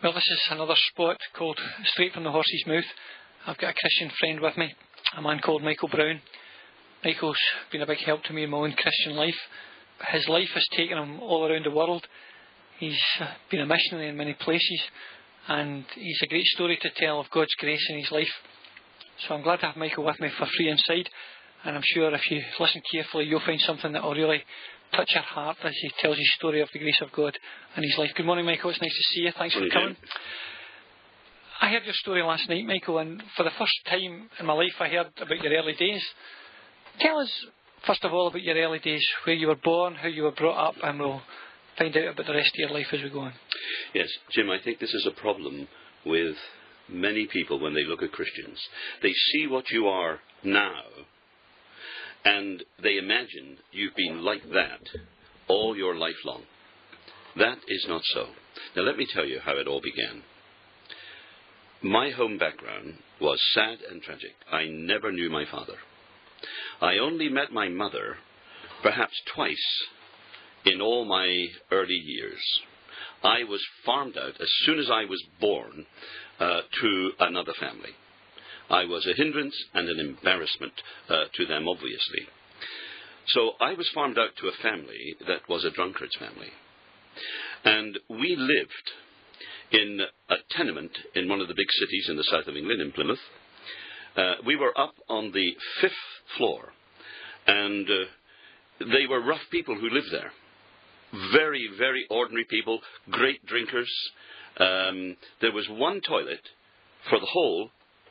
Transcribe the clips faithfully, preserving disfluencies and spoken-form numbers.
Well, this is another spot called Straight from the Horse's Mouth. I've got a Christian friend with me, a man called Michael Brown. Michael's been a big help to me in my own Christian life. His life has taken him all around the world. He's been a missionary in many places, and he's a great story to tell of God's grace in his life. So I'm glad to have Michael with me for Free Inside, and I'm sure if you listen carefully, you'll find something that will really touch your heart as he tells his story of the grace of God in his life. Good morning, Michael. It's nice to see you. Thanks for coming. I heard your story last night, Michael, and for the first time in my life I heard about your early days. Tell us, first of all, about your early days, where you were born, how you were brought up, and we'll find out about the rest of your life as we go on. Yes, Jim, I think this is a problem with many people when they look at Christians. They see what you are now, and they imagine you've been like that all your life long. That is not so. Now let me tell you how it all began. My home background was sad and tragic. I never knew my father. I only met my mother perhaps twice in all my early years. I was farmed out as soon as I was born uh, to another family. I was a hindrance and an embarrassment uh, to them, obviously. So I was farmed out to a family that was a drunkard's family. And we lived in a tenement in one of the big cities in the south of England, in Plymouth. Uh, we were up on the fifth floor, and uh, they were rough people who lived there. Very, very ordinary people, great drinkers. Um, there was one toilet for the whole.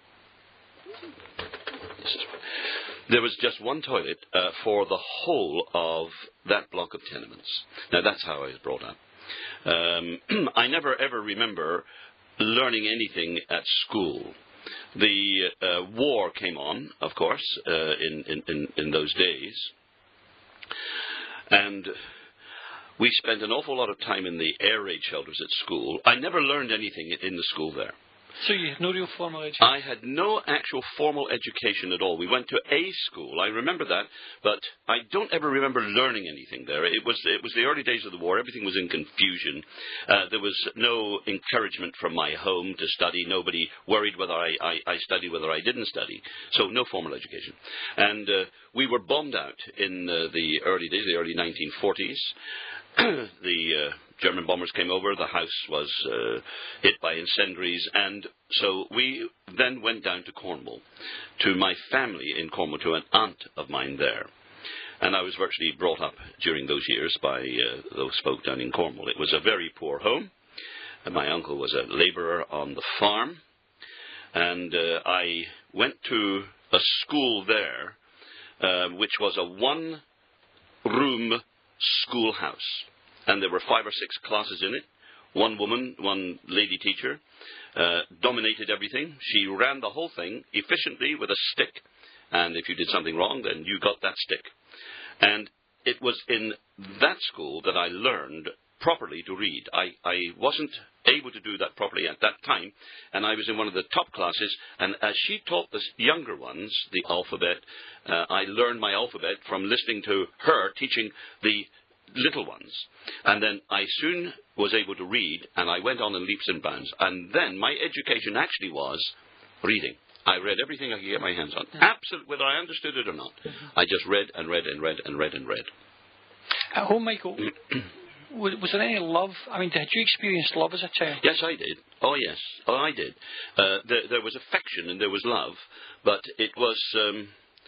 There was just one toilet uh, for the whole of that block of tenements. Now, that's how I was brought up. Um, I never ever remember learning anything at school. The uh, war came on, of course, uh, in, in, in, in those days. And we spent an awful lot of time in the air raid shelters at school. I never learned anything in the school there. So you had no real formal education? I had no actual formal education at all. We went to a school, I remember that, but I don't ever remember learning anything there. It was it was the early days of the war. Everything was in confusion. Uh, there was no encouragement from my home to study. Nobody worried whether I, I, I studied, whether I didn't study. So no formal education. And uh, we were bombed out in uh, the early days, the early nineteen forties. the uh, German bombers came over, the house was uh, hit by incendiaries, and so we then went down to Cornwall, to my family in Cornwall, to an aunt of mine there. And I was virtually brought up during those years by uh, those folk down in Cornwall. It was a very poor home, and my uncle was a labourer on the farm, and uh, I went to a school there, uh, which was a one-room schoolhouse, and there were five or six classes in it. One woman, one lady teacher, uh, dominated everything. She ran the whole thing efficiently with a stick, and if you did something wrong, then you got that stick. And it was in that school that I learned properly to read. I, I wasn't able to do that properly at that time, and I was in one of the top classes, and as she taught the younger ones the alphabet, uh, I learned my alphabet from listening to her teaching the little ones. And then I soon was able to read, and I went on in leaps and bounds. And then my education actually was reading. I read everything I could get my hands on. Absolutely, whether I understood it or not. I just read and read and read and read and read. At home, Michael, was, was there any love? I mean, did you experience love as a child? Yes, I did. Oh, yes. Oh, I did. Uh, there, there was affection and there was love, but it was... Um,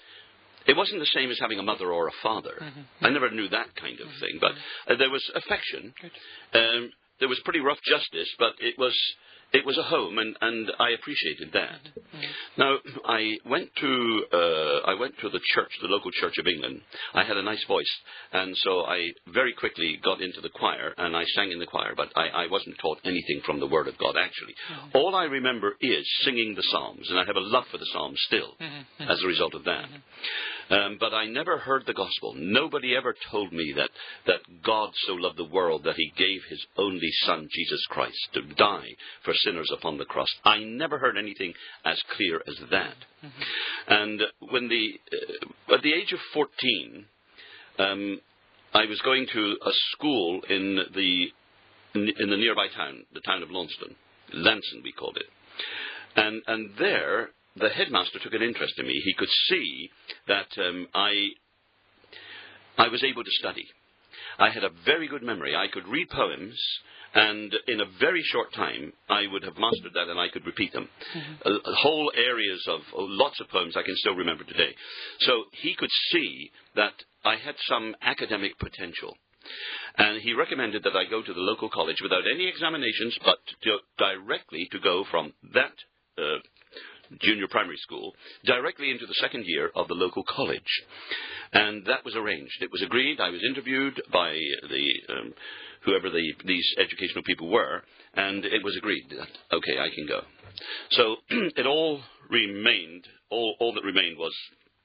It wasn't the same as having a mother or a father. Mm-hmm. I never knew that kind of thing. But uh, there was affection. Um, there was pretty rough justice, but it was it was a home, and, and I appreciated that. Mm-hmm. Now, I went to uh, I went to the church, the local Church of England. I had a nice voice, and so I very quickly got into the choir, and I sang in the choir, but I, I wasn't taught anything from the Word of God, actually. Mm-hmm. All I remember is singing the Psalms, and I have a love for the Psalms still, mm-hmm. as a result of that. Mm-hmm. Um, but I never heard the gospel. Nobody ever told me that, that God so loved the world that he gave his only Son, Jesus Christ, to die for sinners upon the cross. I never heard anything as clear as that. Mm-hmm. And when the uh, at the age of fourteen, um, I was going to a school in the in the nearby town, the town of Launceston. Lanson, we called it. And, and there, the headmaster took an interest in me. He could see that um, I, I was able to study. I had a very good memory. I could read poems, and in a very short time, I would have mastered that, and I could repeat them. Mm-hmm. uh, whole areas of oh, lots of poems I can still remember today. So he could see that I had some academic potential. And he recommended that I go to the local college without any examinations, but to, directly to go from that uh, junior primary school directly into the second year of the local college. And that was arranged. It was agreed. I was interviewed by the um, whoever the, these educational people were, and it was agreed that, okay, I can go. So it all remained, all, all that remained was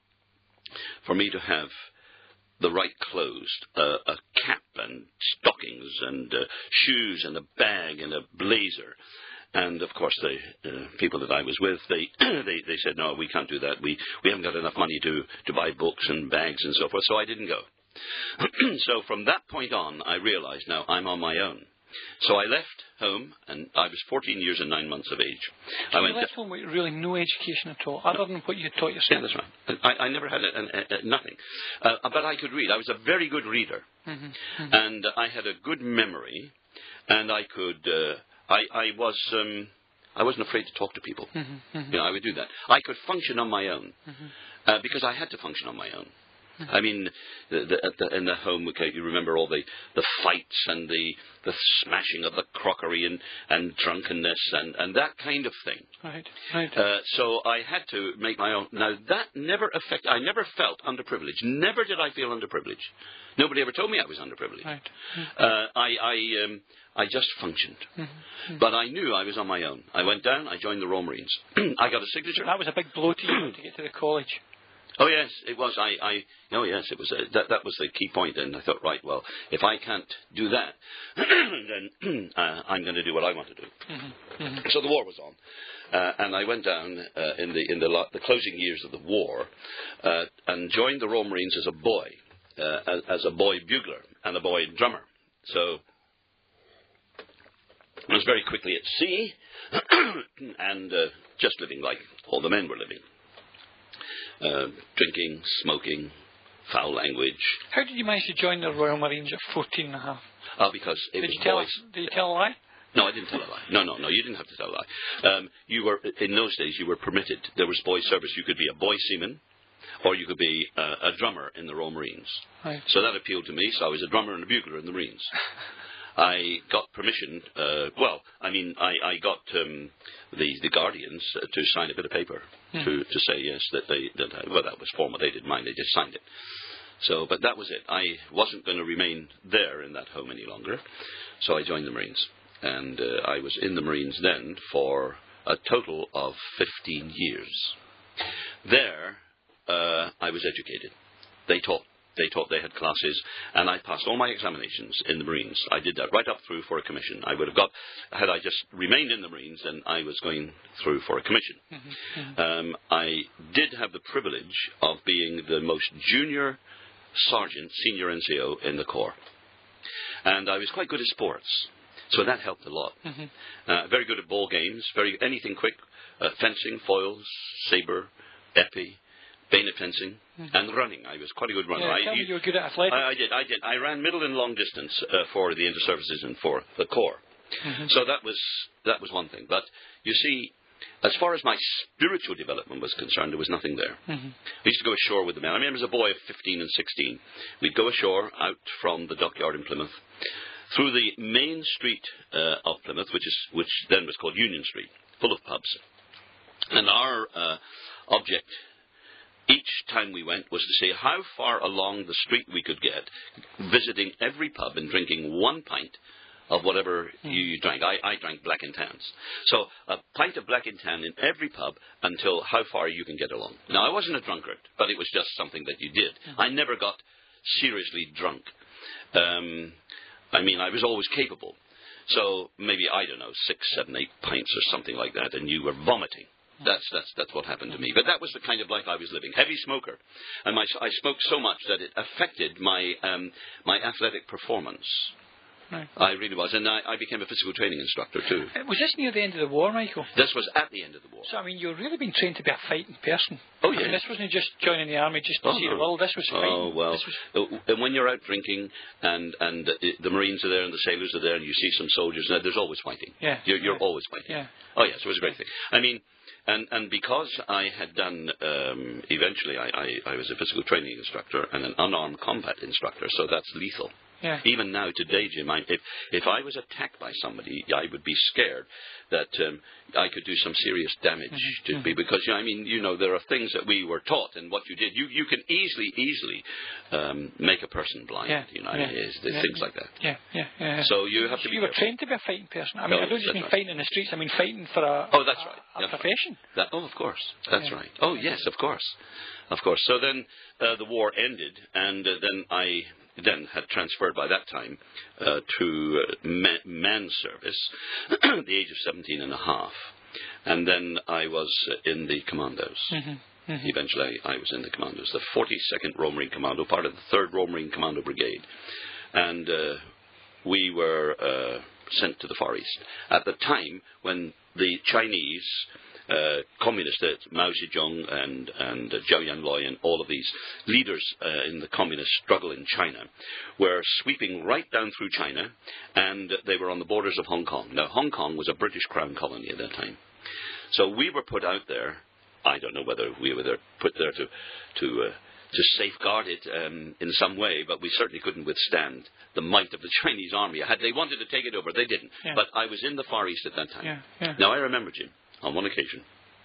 for me to have the right clothes, uh, a cap and stockings and uh, shoes and a bag and a blazer. And, of course, the uh, people that I was with, they, they they said, no, we can't do that. We we haven't got enough money to, to buy books and bags and so forth. So I didn't go. So from that point on, I realized, now, I'm on my own. So I left home, and I was fourteen years and nine months of age. So I you went left home with really no education at all, other than what you taught yourself? Yeah, that's right. I, I never had a, a, a, nothing. Uh, but I could read. I was a very good reader. Mm-hmm. Mm-hmm. And I had a good memory, and I could... Uh, I, I was um, I wasn't afraid to talk to people. Mm-hmm, mm-hmm. You know, I would do that. I could function on my own mm-hmm. uh, because I had to function on my own. Mm-hmm. I mean, the, the, at the, in the home, okay, you remember all the, the fights and the the smashing of the crockery and, and drunkenness and, and that kind of thing. Right, right. Uh, so I had to make my own. Now, that never affected, I never felt underprivileged. Never did I feel underprivileged. Nobody ever told me I was underprivileged. Right. Mm-hmm. Uh, I, I, um, I just functioned. Mm-hmm. Mm-hmm. But I knew I was on my own. I went down, I joined the Royal Marines. I got a signature. That was a big blow to you to get to the college. Oh, yes, it was. I, I, oh, yes, it was. Uh, that, that was the key point. And I thought, right, well, if I can't do that, then uh, I'm going to do what I want to do. Mm-hmm. Mm-hmm. So the war was on. Uh, and I went down uh, in the in the, la- the closing years of the war uh, and joined the Royal Marines as a boy, uh, as, as a boy bugler and a boy drummer. So I was very quickly at sea and uh, just living like all the men were living. Uh, drinking, smoking, foul language. How did you manage to join the Royal Marines at fourteen and a half? Uh, because it did was you tell, boys. Did you tell a lie? No, I didn't tell a lie. No, no, no, you didn't have to tell a lie. Um, you were, in those days, you were permitted. There was boy service. You could be a boy seaman, or you could be uh, a drummer in the Royal Marines. Right. So that appealed to me, so I was a drummer and a bugler in the Marines. I got permission, uh, well, I mean, I, I got um, the, the Guardians uh, to sign a bit of paper mm. to, to say, yes, that they, that I, well, that was formal, they didn't mind, they just signed it. So, but that was it. I wasn't going to remain there in that home any longer, so I joined the Marines. And uh, I was in the Marines then for a total of fifteen years. There, uh, I was educated. They taught. They taught, they had classes, and I passed all my examinations in the Marines. I did that right up through for a commission. I would have got, had I just remained in the Marines, then I was going through for a commission. Mm-hmm, mm-hmm. Um, I did have the privilege of being the most junior sergeant, senior N C O in the Corps. And I was quite good at sports, so that helped a lot. Mm-hmm. Uh, very good at ball games, very anything quick, uh, fencing, foils, sabre, épée, bayonet fencing, mm-hmm. and running. I was quite a good runner. Yeah, tell I, me you were good at athletics. I, I did, I did. I ran middle and long distance uh, for the inter-services and for the Corps. Mm-hmm. So that was that was one thing. But you see, as far as my spiritual development was concerned, there was nothing there. Mm-hmm. I used to go ashore with the men. I mean, I was a boy of fifteen and sixteen. We'd go ashore out from the dockyard in Plymouth, through the main street uh, of Plymouth, which is which then was called Union Street, full of pubs. And our uh, object each time we went was to see how far along the street we could get, visiting every pub and drinking one pint of whatever mm. you drank. I, I drank Black and Tans. So a pint of Black and Tan in every pub until how far you can get along. Now, I wasn't a drunkard, but it was just something that you did. Mm. I never got seriously drunk. Um, I mean, I was always capable. So maybe, I don't know, six, seven, eight pints or something like that, and you were vomiting. That's that's that's what happened to me. But that was the kind of life I was living. Heavy smoker, and my I smoked so much that it affected my um, my athletic performance. right. I really was. And I, I became a physical training instructor too. Uh, Was this near the end of the war, Michael? This was at the end of the war. So, I mean, you've really been trained to be a fighting person. Oh, I mean, yeah. this wasn't just joining the army just to Oh, see no. the world. This was fighting. Oh, well. This was... Uh, And when you're out drinking and, and uh, the Marines are there and the sailors are there and you see some soldiers, uh, there's always fighting. Yeah. You're, you're yeah. always fighting. Yeah. Oh, yes, it was a great thing. I mean, and, and because I had done, um, eventually I, I, I was a physical training instructor and an unarmed combat instructor, so that's lethal. Yeah. Even now, today, Jim, I, if, if I was attacked by somebody, I would be scared that um, I could do some serious damage mm-hmm. to me because, you know, I mean, you know, there are things that we were taught and what you did. You you can easily, easily um, make a person blind, yeah. you know, yeah. is, there's yeah. things like that. Yeah, yeah, yeah. So you have to so be you were careful. trained to be a fighting person. I mean, No, I don't just that's mean right. fighting in the streets. I mean fighting for a, Oh, that's right. a, a That's profession. Right. That, oh, of course. That's Yeah. right. Oh, yes, of course. Of course. So then uh, the war ended, and uh, then I then had transferred by that time uh, to uh, man, man service at the age of seventeen and a half. And then I was uh, in the commandos. Mm-hmm. Mm-hmm. Eventually, I was in the commandos, the forty-second Royal Marine Commando, part of the third Royal Marine Commando Brigade. And uh, we were uh, sent to the Far East at the time when the Chinese uh, communists, uh, Mao Zedong and, and uh, Zhou Yanloi and all of these leaders uh, in the communist struggle in China were sweeping right down through China, and they were on the borders of Hong Kong. Now, Hong Kong was a British Crown colony at that time. So we were put out there. I don't know whether we were there, put there to to uh, to safeguard it um, in some way, but we certainly couldn't withstand the might of the Chinese army. Had they wanted to take it over, they didn't. Yeah. But I was in the Far East at that time. Yeah, yeah. Now, I remember, Jim, on one occasion.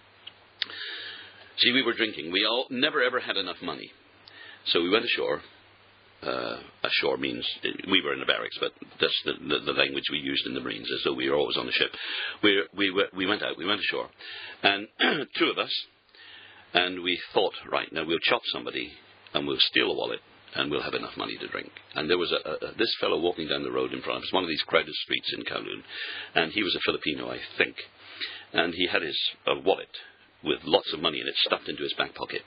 See, we were drinking. We all never, ever had enough money. So we went ashore. Uh, ashore means we were in the barracks, but that's the, the, the language we used in the Marines, as though we were always on the ship. We we were, we went out, we went ashore, and two of us, and we thought, right, now we'll chop somebody, and we'll steal a wallet, and we'll have enough money to drink. And there was a, a, a this fellow walking down the road in front of us, one of these crowded streets in Kowloon, and he was a Filipino, I think, and he had his uh, wallet with lots of money in it stuffed into his back pocket.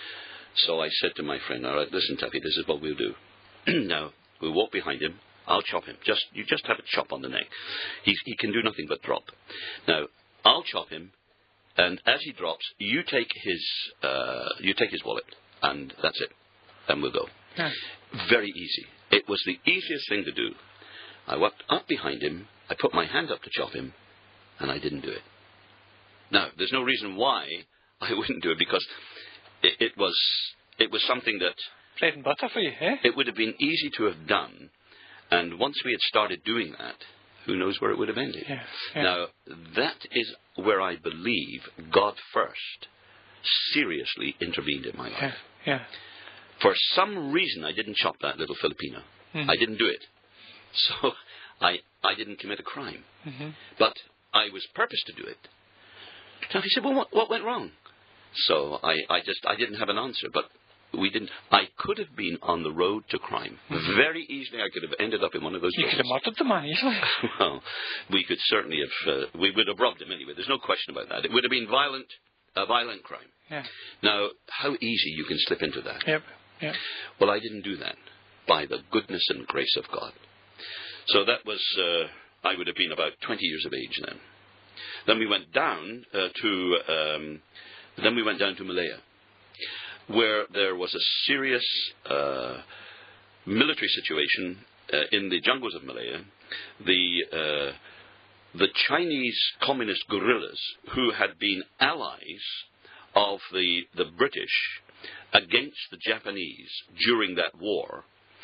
So I said to my friend, all right, listen, Taffy, this is what we'll do. Now, we'll walk behind him. I'll chop him. Just You just have a chop on the neck. He's, he can do nothing but drop. Now, I'll chop him, and as he drops, you take his uh, you take his wallet, and that's it. And we'll go. Yeah. Very easy. It was the easiest thing to do. I walked up behind him. I put my hand up to chop him, and I didn't do it. Now, there's no reason why I wouldn't do it, because it, it was it was something that Bread and butter for you, eh? it would have been easy to have done, and once we had started doing that, who knows where it would have ended. Yeah, yeah. Now, that is where I believe God first seriously intervened in my life. Yeah, yeah. For some reason, I didn't chop that little Filipino. Mm-hmm. I didn't do it. So I, I didn't commit a crime. Mm-hmm. But I was purposed to do it. Now, he said, well, what, what went wrong? So I, I just, I didn't have an answer, but we didn't. I could have been on the road to crime. Mm-hmm. Very easily, I could have ended up in one of those You jobs. could have murdered the man easily. Well, we could certainly have, uh, we would have robbed him anyway. There's no question about that. It would have been violent, a violent crime. Yeah. Now, how easy you can slip into that. Yep. Yep. Well, I didn't do that by the goodness and grace of God. So that was, uh, I would have been about twenty years of age then. Then we went down uh, to, um, then we went down to Malaya, where there was a serious uh, military situation uh, in the jungles of Malaya. The uh, the Chinese communist guerrillas, who had been allies of the the British against the Japanese during that war,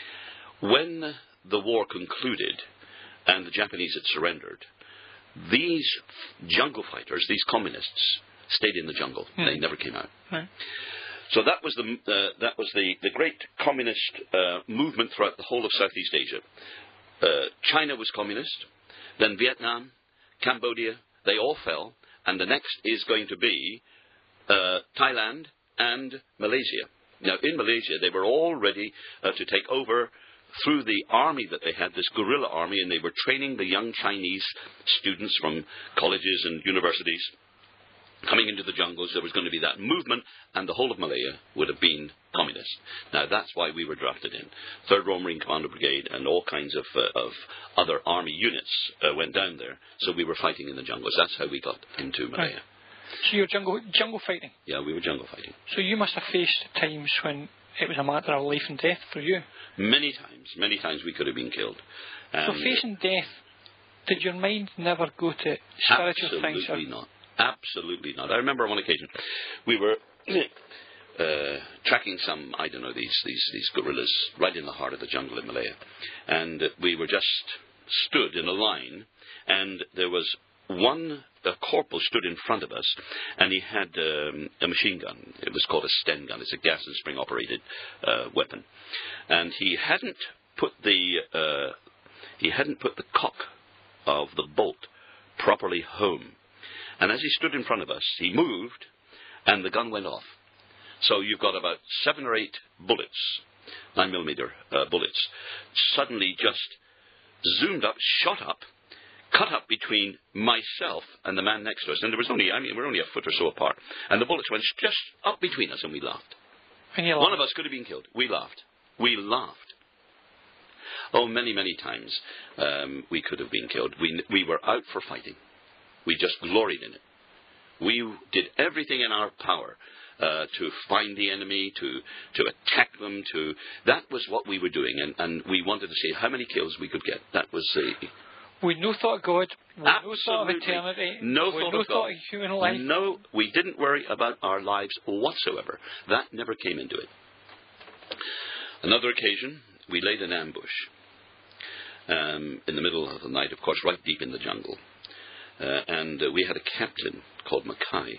when the war concluded and the Japanese had surrendered, these jungle fighters, these communists, stayed in the jungle. Mm. They never came out. Right. So that was the uh, that was the, the great communist uh, movement throughout the whole of Southeast Asia. Uh, China was communist, then Vietnam, Cambodia, they all fell, and the next is going to be uh, Thailand and Malaysia. Now, in Malaysia, they were all ready uh, to take over through the army that they had, this guerrilla army, and they were training the young Chinese students from colleges and universities coming into the jungles, there was going to be that movement, and the whole of Malaya would have been communist. Now, that's why we were drafted in. third Royal Marine Commando Brigade and all kinds of, uh, of other army units uh, went down there, so we were fighting in the jungles. That's how we got into Malaya. Right. So you were jungle, jungle fighting? Yeah, we were jungle fighting. So you must have faced times when it was a matter of life and death for you? Many times. Many times we could have been killed. Um, so facing death, did your mind never go to spiritual things? Absolutely not. Absolutely not. I remember on one occasion we were uh, tracking some, I don't know, these, these, these guerrillas right in the heart of the jungle in Malaya. And uh, we were just stood in a line, and there was one a corporal stood in front of us, and he had um, a machine gun. It was called a Sten gun. It's a gas and spring operated uh, weapon. And he hadn't put the uh, he hadn't put the cock of the bolt properly home. And as he stood in front of us, he moved, and the gun went off. So you've got about seven or eight bullets, nine millimeter uh, bullets, suddenly just zoomed up, shot up, cut up between myself and the man next to us. And there was only, I mean, we're only a foot or so apart. And the bullets went just up between us, and we laughed. And you laughed. One of us could have been killed. We laughed. We laughed. Oh, many, many times um, we could have been killed. We, we were out for fighting. We just gloried in it. We did everything in our power uh, to find the enemy, to to attack them. To that was what we were doing, and, and we wanted to see how many kills we could get. That was the. With no thought of God, with Absolutely. no thought of eternity, no with thought no of God. thought of human life. No, we didn't worry about our lives whatsoever. That never came into it. Another occasion, we laid an ambush um, in the middle of the night, of course, right deep in the jungle. Uh, and uh, we had a captain called Mackay,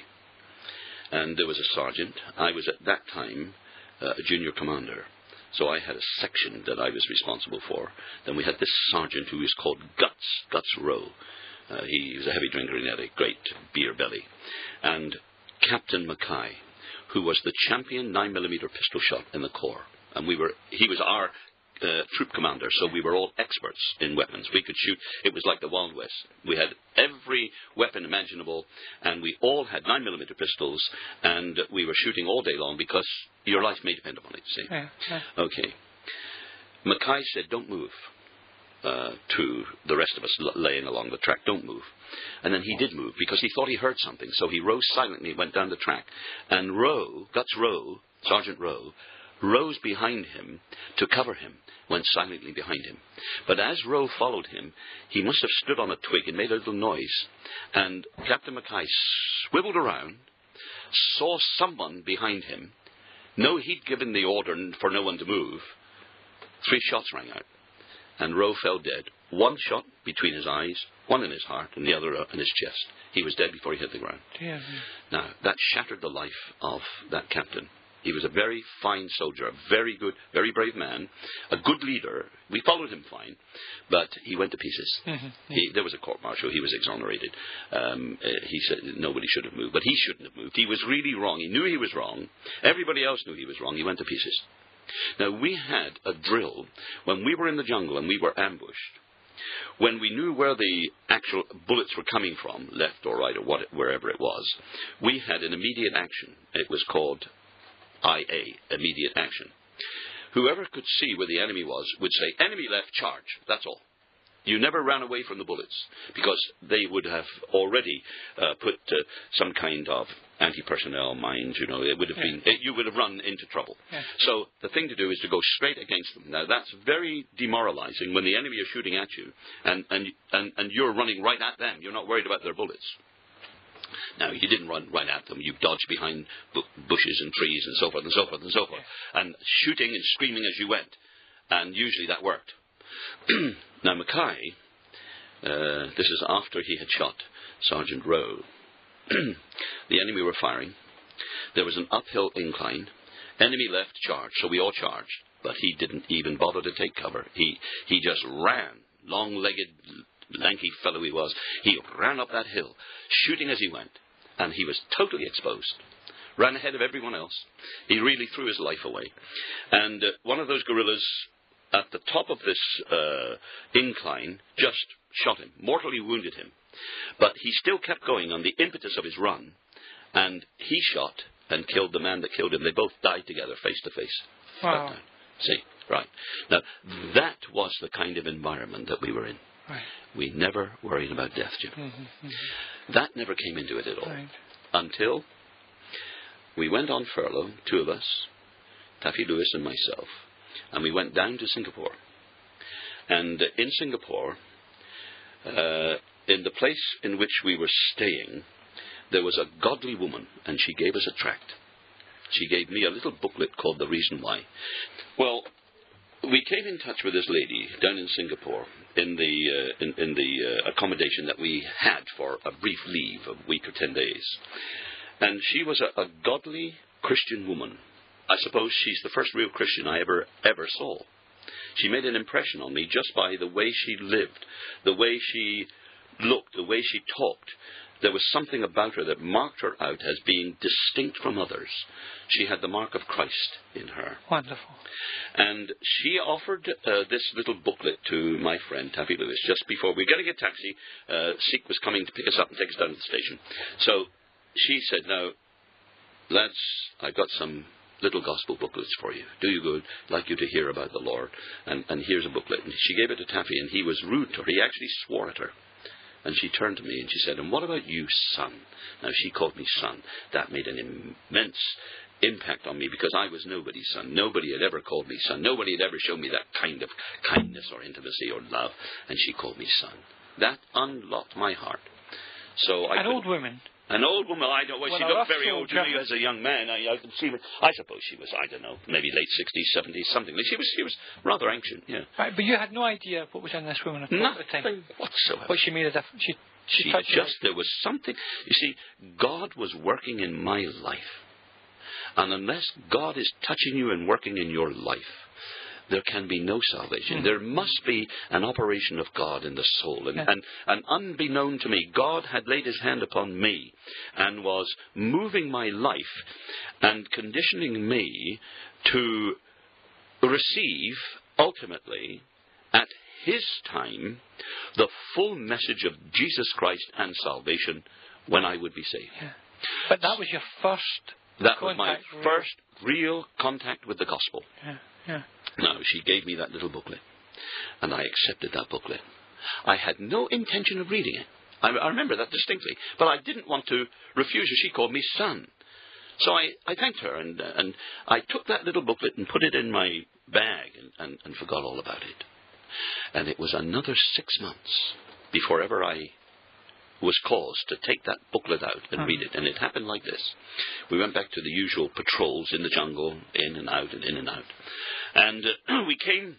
and there was a sergeant. I was at that time uh, a junior commander, so I had a section that I was responsible for. Then we had this sergeant who was called Guts, Guts Rowe. Uh, he was a heavy drinker and he had a great beer belly. And Captain Mackay, who was the champion nine millimeter pistol shot in the Corps. And we were, he was our Uh, troop commander, so we were all experts in weapons. We could shoot. It was like the Wild West. We had every weapon imaginable, and we all had nine millimeter pistols, and we were shooting all day long because your life may depend upon it, see? Yeah, yeah. Okay. Mackay said, don't move uh, to the rest of us l- laying along the track. Don't move. And then he did move because he thought he heard something, so he rose silently, went down the track, and Rowe, Guts Rowe, Sergeant Rowe, rose behind him to cover him, went silently behind him. But as Rowe followed him, he must have stood on a twig and made a little noise. And Captain Mackay swiveled around, saw someone behind him. No, he'd given the order for no one to move. Three shots rang out, and Rowe fell dead. One shot between his eyes, one in his heart, and the other in his chest. He was dead before he hit the ground. Yeah. Now, that shattered the life of that captain. He was a very fine soldier, a very good, very brave man, a good leader. We followed him fine, but he went to pieces. Mm-hmm. He, there was a court-martial. He was exonerated. Um, uh, he said nobody should have moved, but he shouldn't have moved. He was really wrong. He knew he was wrong. Everybody else knew he was wrong. He went to pieces. Now, we had a drill when we were in the jungle and we were ambushed. When we knew where the actual bullets were coming from, left or right or what, wherever it was, we had an immediate action. It was called I A, immediate action. Whoever could see where the enemy was would say, enemy left, charge. That's all. You never ran away from the bullets because they would have already uh, put uh, some kind of anti-personnel mines, you know. It would have yeah. been, it, you would have run into trouble. Yeah. So the thing to do is to go straight against them. Now, that's very demoralizing when the enemy is shooting at you and, and, and, and you're running right at them. You're not worried about their bullets. Now, you didn't run right at them. You dodged behind bu- bushes and trees and so forth and so forth and so forth. Yeah. And shooting and screaming as you went. And usually that worked. Now, Mackay, uh, this is after he had shot Sergeant Rowe. The enemy were firing. There was an uphill incline. Enemy left, charged. So we all charged. But he didn't even bother to take cover. He, he just ran, long-legged, lanky fellow he was. He ran up that hill, shooting as he went, and he was totally exposed. Ran ahead of everyone else. He really threw his life away. And uh, one of those guerrillas at the top of this uh, incline just shot him, mortally wounded him. But he still kept going on the impetus of his run, And he shot and killed the man that killed him. They both died together, face to face. Wow. See, right. Now, that was the kind of environment that we were in. Right. We never worried about death, Jim. Mm-hmm, mm-hmm. That never came into it at all. Right. Until we went on furlough, two of us, Taffy Lewis and myself, and we went down to Singapore. And uh, in Singapore, uh, in the place in which we were staying, there was a godly woman, and she gave us a tract. She gave me a little booklet called The Reason Why. Well, we came in touch with this lady down in Singapore in the uh, in, in the uh, accommodation that we had for a brief leave, a week or ten days. And she was a, a godly Christian woman. I suppose she's the first real Christian I ever ever saw. She made an impression on me just by the way she lived, the way she looked, the way she talked. There was something about her that marked her out as being distinct from others. She had the mark of Christ in her. Wonderful. And she offered uh, this little booklet to my friend Taffy Lewis just before we were getting a taxi. Uh, Seek was coming to pick us up and take us down to the station. So she said, "Now, lads, I've got some little gospel booklets for you. Do you good? I'd like you to hear about the Lord. And, and here's a booklet." And she gave it to Taffy, and he was rude to her. He actually swore at her. And she turned to me and she said, "And what about you, son?" Now, she called me son. That made an immense impact on me because I was nobody's son. Nobody had ever called me son. Nobody had ever shown me that kind of kindness or intimacy or love. And she called me son. That unlocked my heart. So I An old woman. An old woman, I don't know. Well, Well, she a looked rough very old to soldier. me as a young man. I, I can see. I suppose she was, I don't know, maybe late sixties, seventies, something. She was, she was rather ancient. Yeah. Right, but you had no idea what was in this woman at the time. Nothing whatsoever. What she made a difference. She, she, She touched you. just, there was something. You see, God was working in my life. And unless God is touching you and working in your life, there can be no salvation. Mm. There must be an operation of God in the soul. And, Yeah. and, and unbeknown to me, God had laid his hand upon me and was moving my life and conditioning me to receive, ultimately, at his time, the full message of Jesus Christ and salvation when I would be saved. Yeah. But that was your first That was my contact, really. first real contact with the gospel. Yeah, yeah. Now, she gave me that little booklet, and I accepted that booklet. I had no intention of reading it. I, I remember that distinctly, but I didn't want to refuse her. She called me son. So I, I thanked her, and, uh, and I took that little booklet and put it in my bag and, and, and forgot all about it. And it was another six months before ever I was caused to take that booklet out and Hmm. read it. And it happened like this. We went back to the usual patrols in the jungle, in and out and in and out. And uh, we came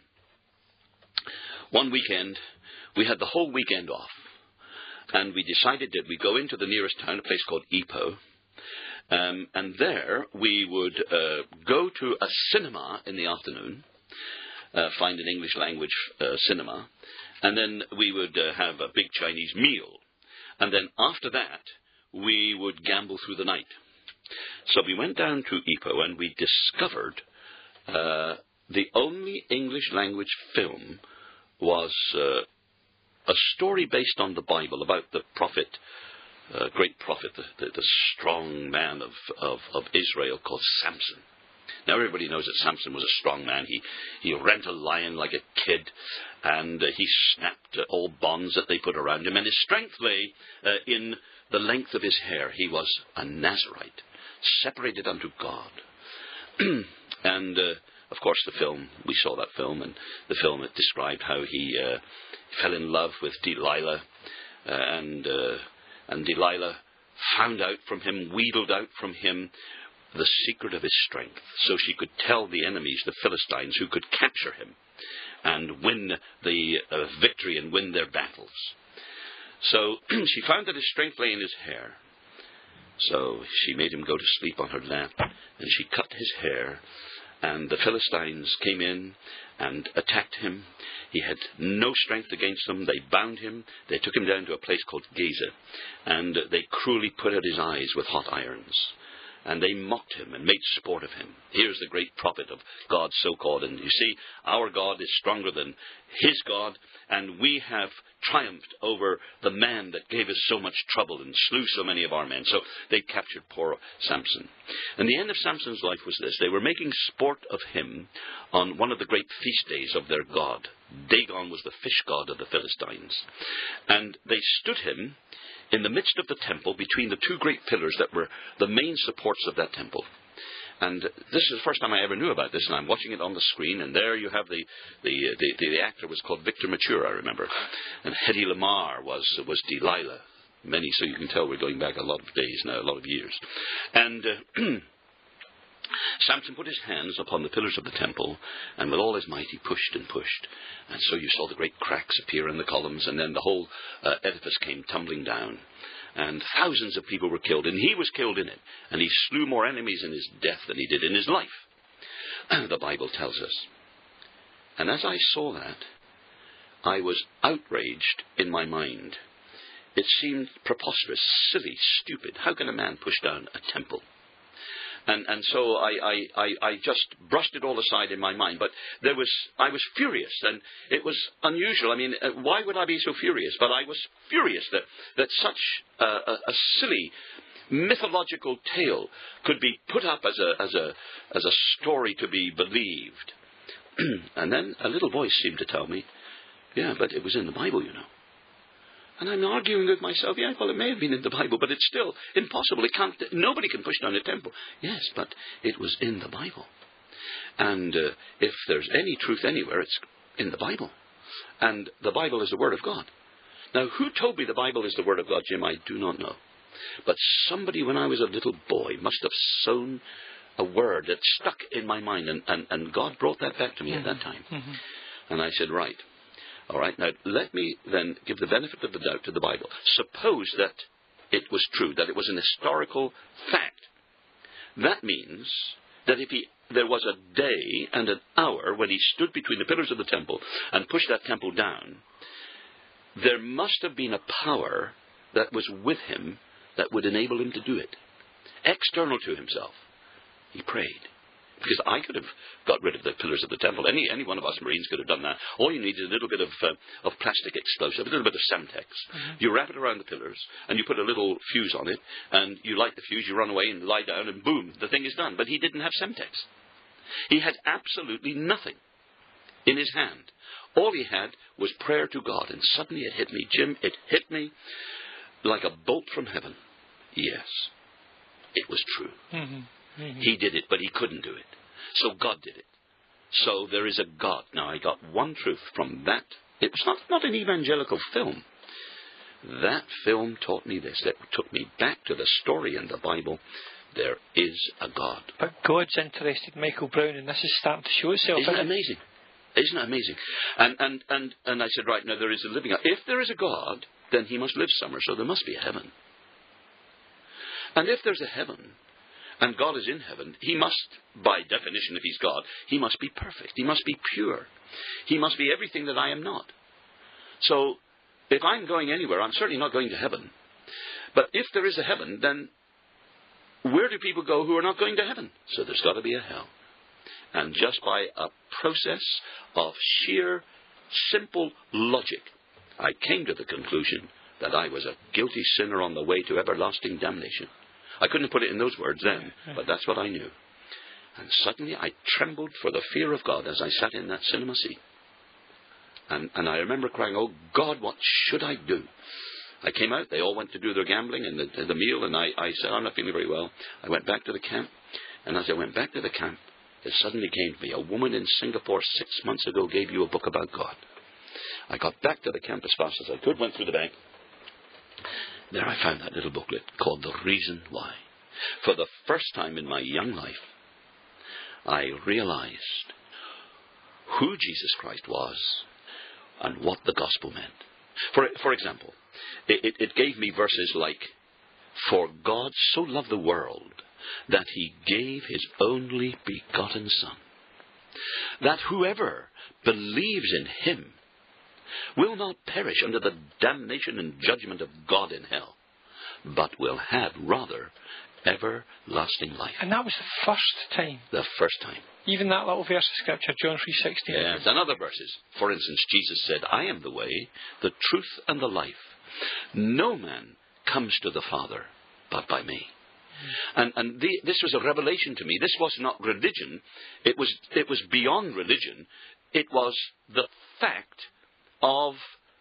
one weekend. We had the whole weekend off. And we decided that we'd go into the nearest town, a place called Ipoh. Um, and there we would uh, go to a cinema in the afternoon, uh, find an English language uh, cinema, and then we would uh, have a big Chinese meal. And then after that, we would gamble through the night. So we went down to Ipoh and we discovered uh, the only English language film was uh, a story based on the Bible about the prophet, uh, great prophet, the, the, the strong man of, of, of Israel called Samson. Now everybody knows that Samson was a strong man. He he rent a lion like a kid, and uh, he snapped uh, all bonds that they put around him. And his strength lay uh, in the length of his hair. He was a Nazarite, separated unto God. and uh, of course, the film, we saw that film, and the film it described how he uh, fell in love with Delilah, uh, and uh, and Delilah found out from him, wheedled out from him, the secret of his strength, so she could tell the enemies, the Philistines, who could capture him and win the uh, victory and win their battles. So she found that his strength lay in his hair. So she made him go to sleep on her lap, and she cut his hair, and the Philistines came in and attacked him. He had no strength against them. They bound him. They took him down to a place called Gaza, and they cruelly put out his eyes with hot irons. And they mocked him and made sport of him. Here's the great prophet of God, so-called. And you see, our God is stronger than his God, and we have triumphed over the man that gave us so much trouble and slew so many of our men. So they captured poor Samson. And the end of Samson's life was this. They were making sport of him on one of the great feast days of their god. Dagon was the fish god of the Philistines. And they stood him in the midst of the temple, between the two great pillars that were the main supports of that temple. And this is the first time I ever knew about this, and I'm watching it on the screen, and there you have the the the, the, the actor was called Victor Mature, I remember. And Hedy Lamarr was was Delilah. Many, so you can tell we're going back a lot of days now, a lot of years. And uh, Samson put his hands upon the pillars of the temple, and with all his might he pushed and pushed. And so you saw the great cracks appear in the columns, and then the whole uh, edifice came tumbling down. And thousands of people were killed, and he was killed in it. And he slew more enemies in his death than he did in his life. The Bible tells us. And as I saw that, I was outraged in my mind. It seemed preposterous, silly, stupid. How can a man push down a temple? And and so I, I, I, I just brushed it all aside in my mind. But there was I was furious, and it was unusual. I mean, uh, why would I be so furious? But I was furious that, that such uh, a, a silly mythological tale could be put up as a as a as a story to be believed. And then a little voice seemed to tell me, yeah, but it was in the Bible, you know. And I'm arguing with myself, yeah, well, it may have been in the Bible, but it's still impossible. It can't, nobody can push down a temple. Yes, but it was in the Bible. And uh, if there's any truth anywhere, it's in the Bible. And the Bible is the Word of God. Now, who told me the Bible is the Word of God, Jim? I do not know. But somebody, when I was a little boy, must have sown a word that stuck in my mind, and, and, and God brought that back to me mm-hmm. at that time. Mm-hmm. And I said, right. All right, now let me then give the benefit of the doubt to the Bible. Suppose that it was true, that it was an historical fact. That means that if he, there was a day and an hour when he stood between the pillars of the temple and pushed that temple down, there must have been a power that was with him that would enable him to do it. External to himself. He prayed. Because I could have got rid of the pillars of the temple. Any any one of us Marines could have done that. All you need is a little bit of uh, of plastic explosive, a little bit of Semtex. Mm-hmm. You wrap it around the pillars, and you put a little fuse on it, and you light the fuse, you run away and lie down, and boom, the thing is done. But he didn't have Semtex. He had absolutely nothing in his hand. All he had was prayer to God, and suddenly it hit me. Jim, it hit me like a bolt from heaven. Yes, it was true. Mm-hmm. Mm-hmm. He did it, but he couldn't do it. So God did it. So there is a God. Now, I got one truth from that. It was not, not an evangelical film. That film taught me this. That took me back to the story in the Bible. There is a God. But God's interested in Michael Brown, and this is starting to show itself. Isn't it amazing? Isn't it amazing? And, and, and, and I said, right, now there is a living God. If there is a God, then he must live somewhere, so there must be a heaven. And if there's a heaven, and God is in heaven, he must, by definition, if he's God, he must be perfect. He must be pure. He must be everything that I am not. So, if I'm going anywhere, I'm certainly not going to heaven. But if there is a heaven, then where do people go who are not going to heaven? So there's got to be a hell. And just by a process of sheer, simple logic, I came to the conclusion that I was a guilty sinner on the way to everlasting damnation. I couldn't put it in those words then, but that's what I knew. And suddenly I trembled for the fear of God as I sat in that cinema seat. And, and I remember crying, oh God, what should I do? I came out, they all went to do their gambling and the, the meal, and I, I said, I'm not feeling very well. I went back to the camp, and as I went back to the camp, it suddenly came to me, a woman in Singapore six months ago gave you a book about God. I got back to the camp as fast as I could, went through the bank. There I found that little booklet called The Reason Why. For the first time in my young life, I realized who Jesus Christ was and what the gospel meant. For, for example, it, it, it gave me verses like, for God so loved the world that he gave his only begotten Son, that whoever believes in him will not perish under the damnation and judgment of God in hell, but will have rather everlasting life. And that was the first time. The first time. Even that little verse of scripture, John three sixteen. Yes, and other verses. For instance, Jesus said, I am the way, the truth, and the life. No man comes to the Father but by me. And, and the, this was a revelation to me. This was not religion. It was, it was beyond religion. It was the fact of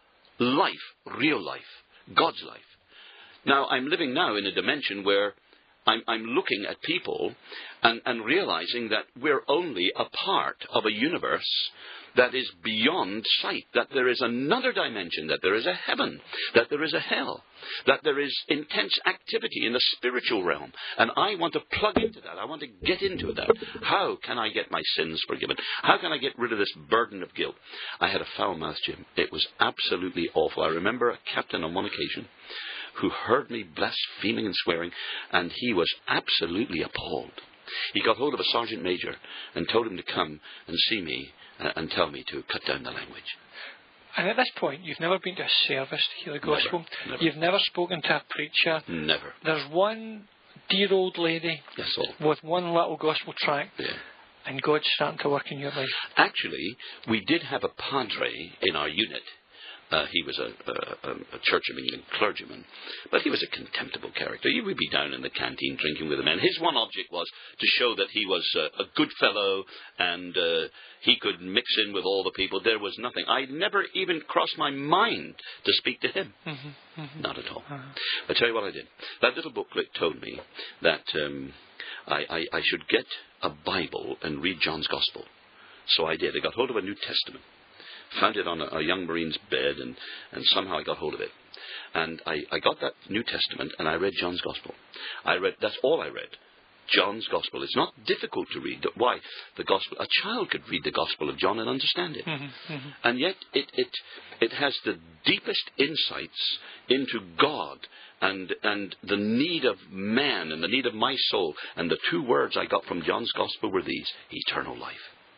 life, real life, God's life. Now, I'm living now in a dimension where I'm, I'm looking at people and, and realizing that we're only a part of a universe that is beyond sight, that there is another dimension, that there is a heaven, that there is a hell, that there is intense activity in the spiritual realm. And I want to plug into that. I want to get into that. How can I get my sins forgiven? How can I get rid of this burden of guilt? I had a foul mouth, Jim. It was absolutely awful. I remember a captain on one occasion who heard me blaspheming and swearing, and he was absolutely appalled. He got hold of a sergeant major and told him to come and see me uh, and tell me to cut down the language. And at this point, you've never been to a service to hear the gospel. Never, never. You've never spoken to a preacher. Never. There's one dear old lady That's all. with one little gospel tract. Yeah. And God's starting to work in your life. Actually, we did have a padre in our unit. Uh, he was a, a, a Church of England clergyman, but he was a contemptible character. You would be down in the canteen drinking with him, and his one object was to show that he was uh, a good fellow and uh, he could mix in with all the people. There was nothing. I never even crossed my mind to speak to him. Mm-hmm, mm-hmm. Not at all. Uh-huh. I tell you what I did. That little booklet told me that um, I, I, I should get a Bible and read John's Gospel. So I did. I got hold of a New Testament. Found it on a, a young Marine's bed, and, and somehow I got hold of it. And I, I got that New Testament, and I read John's Gospel. I read, that's all I read. John's Gospel. It's not difficult to read. Why? The Gospel. A child could read the Gospel of John and understand it. Mm-hmm, mm-hmm. And yet it, it, it has the deepest insights into God and, and the need of man and the need of my soul. And the two words I got from John's Gospel were these: eternal life.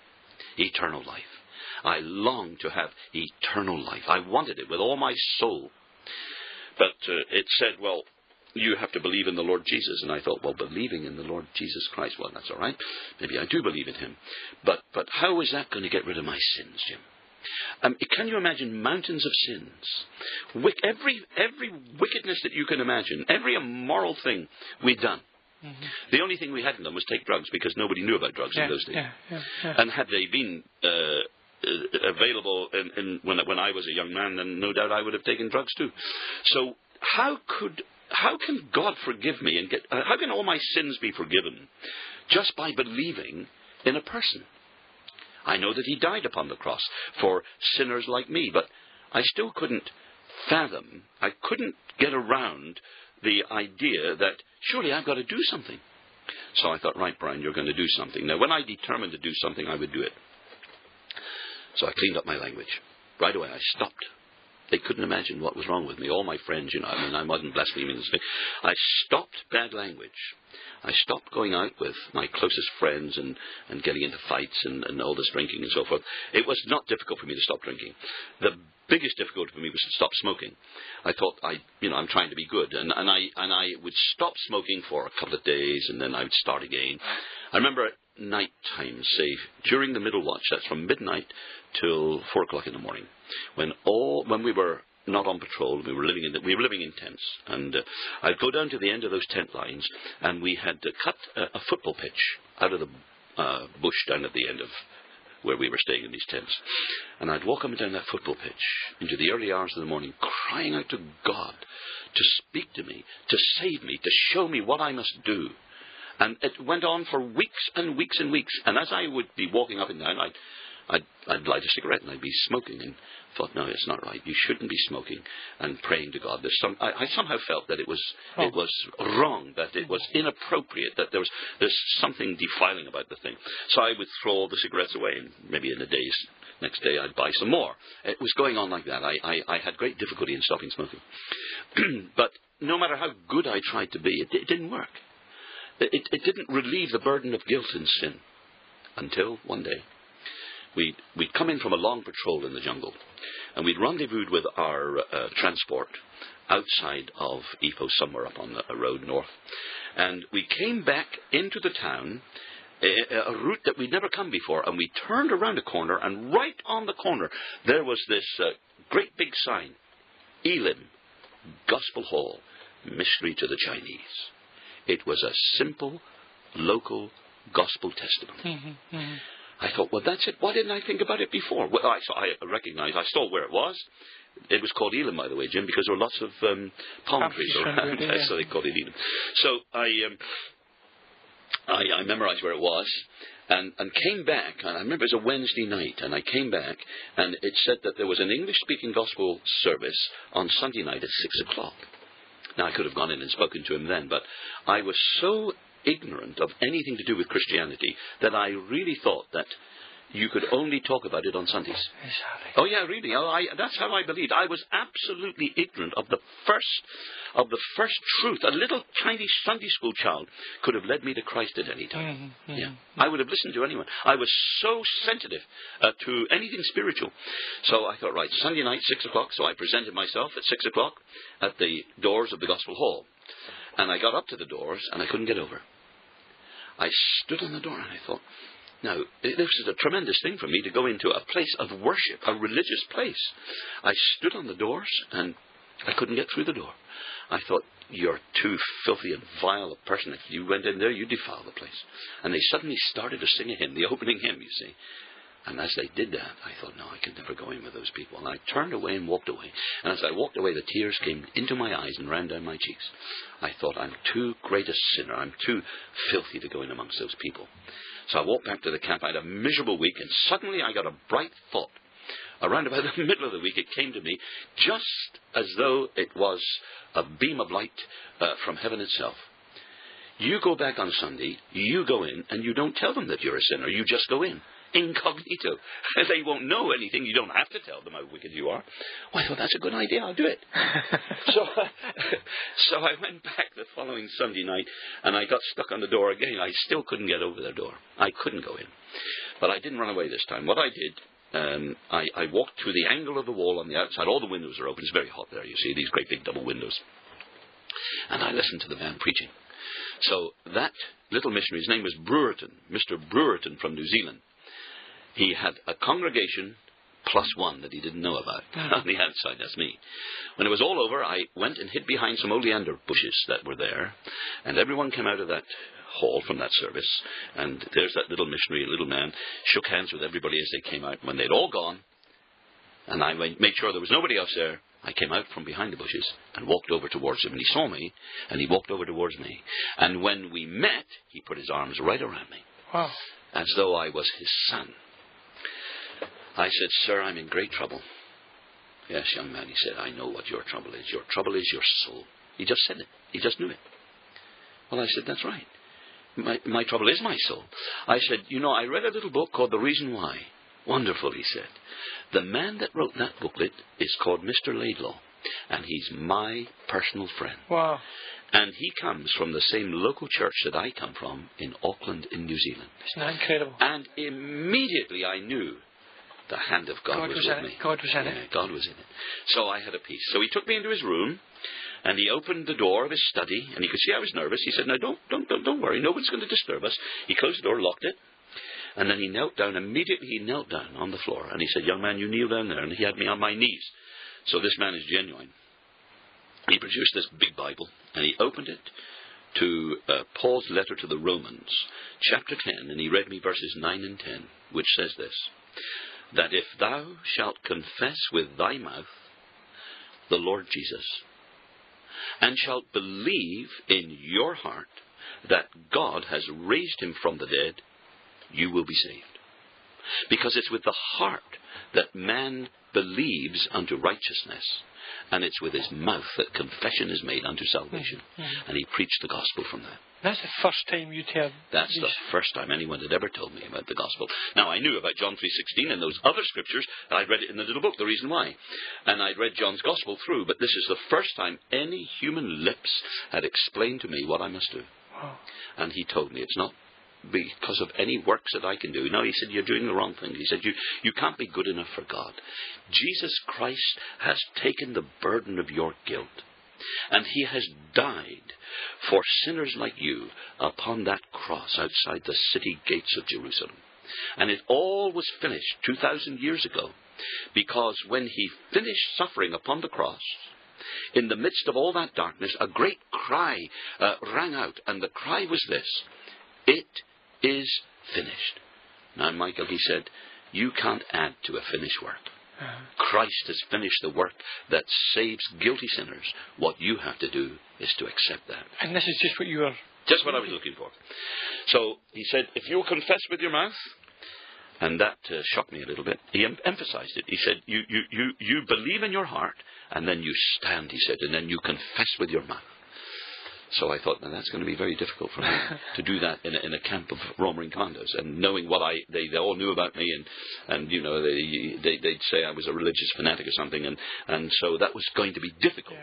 Eternal life. I longed to have eternal life. I wanted it with all my soul. But uh, it said, well, you have to believe in the Lord Jesus. And I thought, well, believing in the Lord Jesus Christ, well, that's all right. Maybe I do believe in him. But but how is that going to get rid of my sins, Jim? Um, can you imagine mountains of sins? Wick, every, every wickedness that you can imagine, every immoral thing we'd done. Mm-hmm. The only thing we hadn't done was take drugs, because nobody knew about drugs yeah, in those days. Yeah, yeah, yeah. And had they been uh, uh, available in, in, when, when I was a young man, then no doubt I would have taken drugs too. So how could how can God forgive me and get? Uh, how can all my sins be forgiven just by believing in a person? I know that he died upon the cross for sinners like me, but I still couldn't fathom, I couldn't get around the idea that surely I've got to do something. So I thought, right, Brian, you're going to do something. Now, when I determined to do something, I would do it. So I cleaned up my language. Right away, I stopped. They couldn't imagine what was wrong with me. All my friends, you know, I mean, I wasn't blaspheming. I stopped bad language. I stopped going out with my closest friends and, and getting into fights and, and all this drinking and so forth. It was not difficult for me to stop drinking. The biggest difficulty for me was to stop smoking. I thought, I, you know, I'm trying to be good. And, and, I, and I would stop smoking for a couple of days, and then I would start again. I remember at night time, say, during the middle watch, that's from midnight till four o'clock in the morning, when all, when we were not on patrol, we were living in the, we were living in tents, and uh, I'd go down to the end of those tent lines, and we had uh, cut a, a football pitch out of the uh, bush down at the end of where we were staying in these tents, and I'd walk up and down that football pitch into the early hours of the morning, crying out to God to speak to me, to save me, to show me what I must do. And it went on for weeks and weeks and weeks. And as I would be walking up and down, I'd, I'd, I'd light a cigarette and I'd be smoking. And thought, no, it's not right. You shouldn't be smoking and praying to God. There's some. I, I somehow felt that it was oh. it was wrong, that it was inappropriate, that there was there's something defiling about the thing. So I would throw all the cigarettes away, and maybe in the days next day I'd buy some more. It was going on like that. I, I, I had great difficulty in stopping smoking. But no matter how good I tried to be, it, it didn't work. It, it didn't relieve the burden of guilt and sin until one day we'd, we'd come in from a long patrol in the jungle, and we'd rendezvoused with our uh, transport outside of Ipoh, somewhere up on the a road north. And we came back into the town, a, a route that we'd never come before, and we turned around a corner, and right on the corner there was this uh, great big sign, Elim Gospel Hall, Mystery to the Chinese. It was a simple, local gospel testimony. Mm-hmm, mm-hmm. I thought, well, that's it. Why didn't I think about it before? Well, I, saw, I recognized, I saw where it was. It was called Elim, by the way, Jim, because there were lots of um, palm trees around, yeah. So they called it Elim. So I, um, I, I memorized where it was, and, and came back, and I remember it was a Wednesday night, and I came back, and it said that there was an English-speaking gospel service on Sunday night at six o'clock. Now, I could have gone in and spoken to him then, but I was so ignorant of anything to do with Christianity that I really thought that you could only talk about it on Sundays. Exactly. Oh yeah, really. Oh, I, that's how I believed. I was absolutely ignorant of the first, of the first truth. A little tiny Sunday school child could have led me to Christ at any time. Mm-hmm, yeah, mm-hmm. I would have listened to anyone. I was so sensitive uh, to anything spiritual. So I thought, right, Sunday night, six o'clock. So I presented myself at six o'clock at the doors of the Gospel Hall, and I got up to the doors, and I couldn't get over. I stood on the door, and I thought, now, this is a tremendous thing for me to go into a place of worship, a religious place. I stood on the doors, and I couldn't get through the door. I thought, you're too filthy and vile a person. If you went in there, you'd defile the place. And they suddenly started to sing a hymn, the opening hymn, you see. And as they did that, I thought, no, I could never go in with those people. And I turned away and walked away. And as I walked away, the tears came into my eyes and ran down my cheeks. I thought, I'm too great a sinner. I'm too filthy to go in amongst those people. So I walked back to the camp. I had a miserable week, and suddenly I got a bright thought. Around about the middle of the week, it came to me just as though it was a beam of light uh, from heaven itself. You go back on Sunday, you go in, and you don't tell them that you're a sinner. You just go in. Incognito. They won't know anything. You don't have to tell them how wicked you are. Well, I thought, that's a good idea. I'll do it. so, so I went back the following Sunday night, and I got stuck on the door again. I still couldn't get over their door. I couldn't go in. But I didn't run away this time. What I did, um, I, I walked to the angle of the wall on the outside. All the windows are open. It's very hot there, you see, these great big double windows. And I listened to the man preaching. So that little missionary, his name was Brewerton, Mister Brewerton from New Zealand. He had a congregation plus one that he didn't know about. On the outside, that's me. When it was all over, I went and hid behind some oleander bushes that were there, and everyone came out of that hall from that service, and there's that little missionary, little man, shook hands with everybody as they came out. When they'd all gone, and I made sure there was nobody else there, I came out from behind the bushes and walked over towards him, and he saw me, and he walked over towards me. And when we met, he put his arms right around me, wow, as though I was his son. I said, sir, I'm in great trouble. Yes, young man, he said, I know what your trouble is. Your trouble is your soul. He just said it. He just knew it. Well, I said, that's right. My, my trouble is my soul. I said, you know, I read a little book called The Reason Why. Wonderful, he said. The man that wrote that booklet is called Mister Laidlaw, and he's my personal friend. Wow. And he comes from the same local church that I come from in Auckland, in New Zealand. Isn't that incredible? And immediately I knew the hand of God, God was, was with in me. it. God was in yeah, it. God was in it. So I had a peace. So he took me into his room, and he opened the door of his study, and he could see I was nervous. He said, no, don't, don't, don't, don't worry. Nobody's going to disturb us. He closed the door, locked it, and then he knelt down. Immediately he knelt down on the floor, and he said, young man, you kneel down there. And he had me on my knees. So this man is genuine. He produced this big Bible, and he opened it to uh, Paul's letter to the Romans, chapter ten, and he read me verses nine and ten, which says this, that if thou shalt confess with thy mouth the Lord Jesus, and shalt believe in your heart that God has raised him from the dead, you will be saved. Because it's with the heart that man believes unto righteousness, and it's with his mouth that confession is made unto salvation. Mm-hmm. And he preached the gospel from that. That's the first time you'd heard. That's these. the first time anyone had ever told me about the gospel. Now, I knew about John three sixteen and those other scriptures. I'd read it in the little book, The Reason Why. And I'd read John's gospel through. But this is the first time any human lips had explained to me what I must do. Wow. And he told me it's not because of any works that I can do. No, he said, you're doing the wrong thing. He said, you, you can't be good enough for God. Jesus Christ has taken the burden of your guilt. And he has died for sinners like you upon that cross outside the city gates of Jerusalem. And it all was finished two thousand years ago. Because when he finished suffering upon the cross, in the midst of all that darkness, a great cry uh, rang out. And the cry was this: it is finished. Now, Michael, he said, you can't add to a finished work. Uh-huh. Christ has finished the work that saves guilty sinners. What you have to do is to accept that. And this is just what you were... Just what I was looking for. So he said, if you confess with your mouth, and that uh, shocked me a little bit. He em- emphasized it. He said, you, you, you, you believe in your heart, and then you stand, he said, and then you confess with your mouth. So I thought, now that's going to be very difficult for me to do that in a, in a camp of Roman commandos. And knowing what I, they, they all knew about me, and, and you know, they, they, they'd say I was a religious fanatic or something, and, and so that was going to be difficult.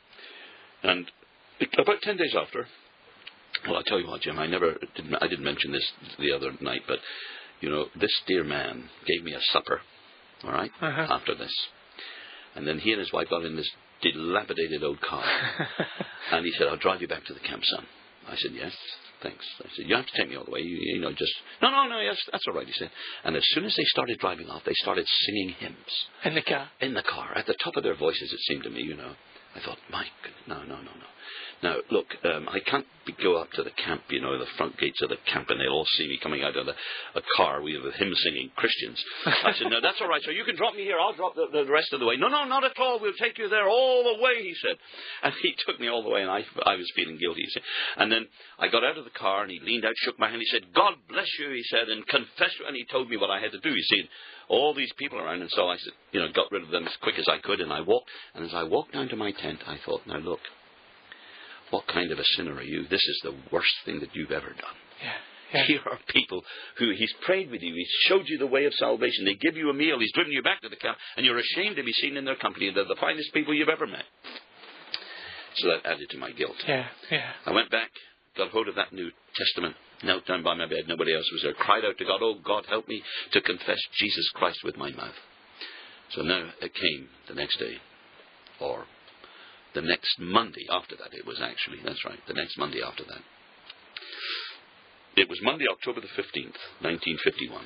Yeah. And about ten days after, well, I'll tell you what, Jim, I never, didn't, I didn't mention this the other night, but, you know, this dear man gave me a supper, all right, uh-huh. after this. And then he and his wife got in this dilapidated old car. And he said, I'll drive you back to the camp, son. I said, yes, thanks. I said, you have to take me all the way. You, you know, just... No, no, no, yes, that's all right, he said. And as soon as they started driving off, they started singing hymns. In the car? In the car. At the top of their voices, it seemed to me, you know. I thought, my goodness, no, no, no, no. Now, look, um, I can't be, go up to the camp, you know, the front gates of the camp, and they'll all see me coming out of the, a car with hymn-singing Christians. I said, no, that's all right, so you can drop me here. I'll drop the, the rest of the way. No, no, not at all. We'll take you there all the way, he said. And he took me all the way, and I, I was feeling guilty, you see. And then I got out of the car, and he leaned out, shook my hand. He said, God bless you, he said, and confess. And he told me what I had to do, you see. All these people around, and so I said, you know, got rid of them as quick as I could, and I walked. And as I walked down to my tent, I thought, now look, what kind of a sinner are you? This is the worst thing that you've ever done. Yeah, yeah. Here are people who he's prayed with you, he's showed you the way of salvation, they give you a meal, he's driven you back to the camp, and you're ashamed to be seen in their company. They're the finest people you've ever met. So that added to my guilt. Yeah, yeah. I went back, got hold of that New Testament, knelt down by my bed, nobody else was there, cried out to God, oh God, help me to confess Jesus Christ with my mouth. So now it came the next day, or the next Monday after that. It was actually, that's right, the next Monday after that. It was Monday, October the fifteenth, nineteen fifty-one.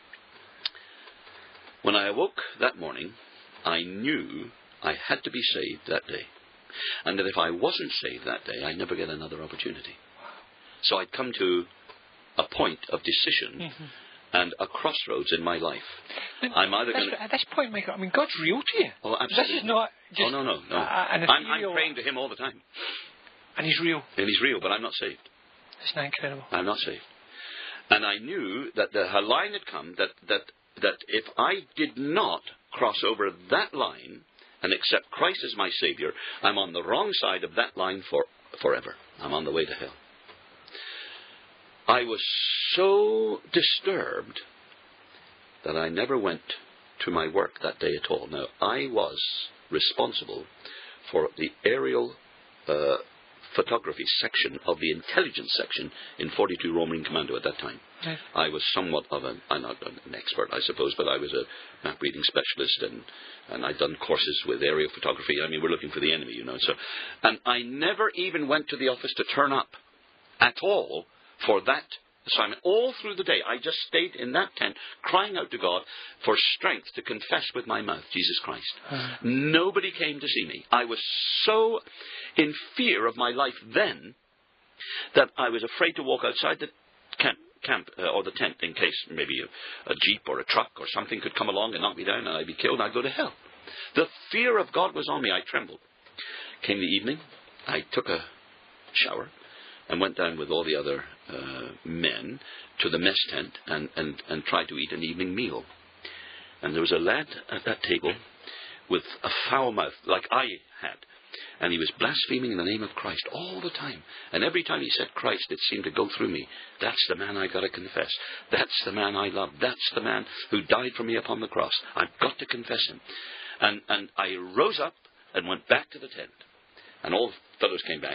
When I awoke that morning, I knew I had to be saved that day. And that if I wasn't saved that day, I'd never get another opportunity. So I'd come to a point of decision mm-hmm. and a crossroads in my life. And I'm either going to... At this point, Michael, I mean, God's real to you. Oh, absolutely. This is not just... Oh, no, no, no. Uh, an I'm, I'm praying to him all the time. And he's real. And he's real, but I'm not saved. Isn't that incredible? I'm not saved. And I knew that the line had come, that, that, that if I did not cross over that line and accept Christ as my Saviour, I'm on the wrong side of that line for forever. I'm on the way to hell. I was so disturbed that I never went to my work that day at all. Now, I was responsible for the aerial uh, photography section of the intelligence section in forty-two Roman Commando at that time. Yes. I was somewhat of an, I'm not an expert, I suppose, but I was a map reading specialist, and, and I'd done courses with aerial photography. I mean, we're looking for the enemy, you know. So, and I never even went to the office to turn up at all for that assignment. All through the day, I just stayed in that tent, crying out to God for strength to confess with my mouth Jesus Christ. Uh-huh. Nobody came to see me. I was so in fear of my life then that I was afraid to walk outside the camp, camp uh, or the tent in case maybe a, a jeep or a truck or something could come along and knock me down and I'd be killed and I'd go to hell. The fear of God was on me. I trembled. Came the evening. I took a shower and went down with all the other uh, men to the mess tent and, and, and tried to eat an evening meal. And there was a lad at that table with a foul mouth like I had. And he was blaspheming in the name of Christ all the time. And every time he said Christ, it seemed to go through me. That's the man I got to confess. That's the man I love. That's the man who died for me upon the cross. I've got to confess him. And, and I rose up and went back to the tent. And all the fellows came back.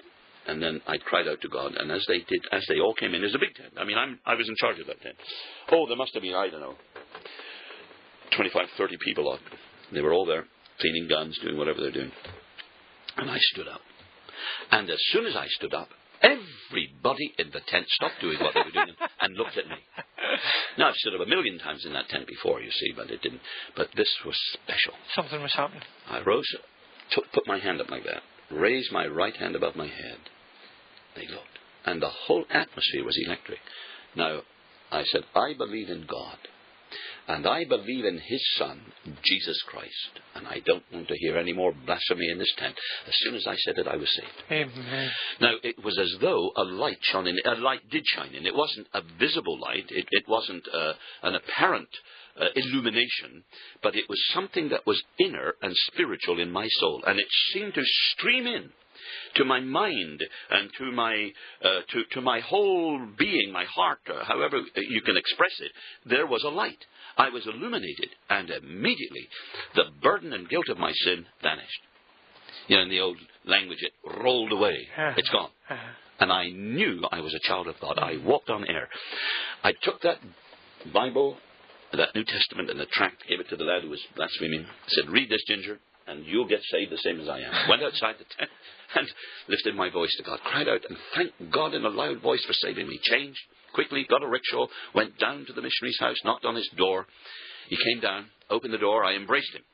and then I cried out to God. And as they did, as they all came in, it was a big tent. I mean, I'm, I was in charge of that tent. Oh, there must have been, I don't know, twenty-five, thirty people on. They were all there, cleaning guns, doing whatever they're doing. And I stood up. And as soon as I stood up, everybody in the tent stopped doing what they were doing and looked at me. Now, I've stood up a million times in that tent before, you see, but it didn't. But this was special. Something was happening. I rose, took, put my hand up like that, raised my right hand above my head. They looked. And the whole atmosphere was electric. Now, I said, I believe in God. And I believe in His Son, Jesus Christ. And I don't want to hear any more blasphemy in this tent. As soon as I said it, I was saved. Amen. Now, it was as though a light shone in. A light did shine in. It wasn't a visible light. It, it wasn't uh, an apparent uh, illumination. But it was something that was inner and spiritual in my soul. And it seemed to stream in to my mind and to my uh, to, to my whole being, my heart, uh, however you can express it. There was a light. I was illuminated, and immediately the burden and guilt of my sin vanished. You know, in the old language, it rolled away. It's gone. And I knew I was a child of God. I walked on air. I took that Bible, that New Testament, and the tract, gave it to the lad who was blaspheming. I said, read this, Ginger, and you'll get saved the same as I am. Went outside the tent and lifted my voice to God. Cried out and thanked God in a loud voice for saving me. Changed. Quickly got a rickshaw, went down to the missionary's house, knocked on his door. He came down, opened the door. I embraced him.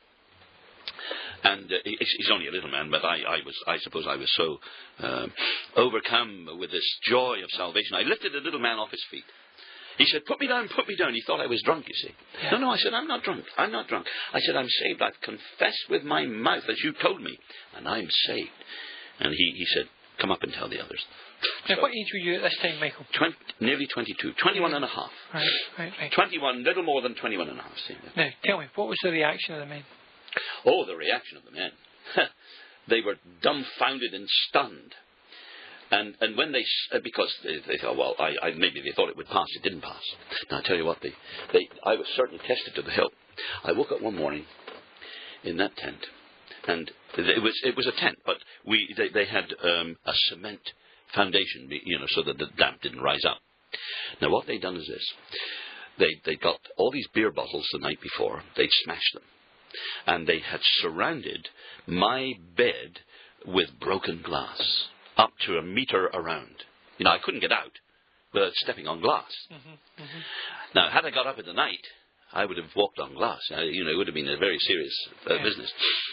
And uh, he's only a little man, but I, I was, I suppose I was so uh, overcome with this joy of salvation. I lifted the little man off his feet. He said, put me down, put me down. He thought I was drunk, you see. Yeah. No, no, I said, I'm not drunk. I'm not drunk. I said, I'm saved. I've confessed with my mouth as you told me, and I'm saved. And he, he said, come up and tell the others. Now, So, what age were you at this time, Michael? twenty, nearly twenty-two. twenty-one and a half. Right, right, right. twenty-one, little more than twenty-one and a half. See? Now, tell me, what was the reaction of the men? Oh, the reaction of the men. They were dumbfounded and stunned. And and when they, uh, because they, they thought, well, I, I, maybe they thought it would pass. It didn't pass. Now, I'll tell you what, they, they, I was certainly tested to the hilt. I woke up one morning in that tent. And it was it was a tent, but we they, they had um, a cement foundation, you know, so that the damp didn't rise up. Now, what they'd done is this. They they got all these beer bottles the night before. They'd smashed them. And they had surrounded my bed with broken glass, up to a meter around. You know, I couldn't get out without stepping on glass. Mm-hmm, mm-hmm. Now, had I got up in the night, I would have walked on glass. Uh, you know, it would have been a very serious uh, yeah. business.